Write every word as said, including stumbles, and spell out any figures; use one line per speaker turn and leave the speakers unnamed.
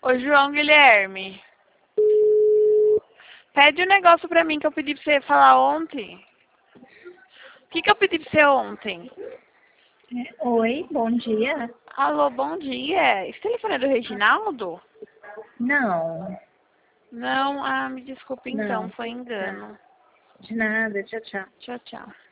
Ô, João Guilherme, pede um negócio pra mim que eu pedi pra você falar ontem. O que que eu pedi pra você ontem?
Oi, bom dia.
Alô, bom dia. Esse telefone é do Reginaldo?
Não,
Não, ah, me desculpe então,
não.
foi engano.
De nada, tchau, tchau.
Tchau, tchau.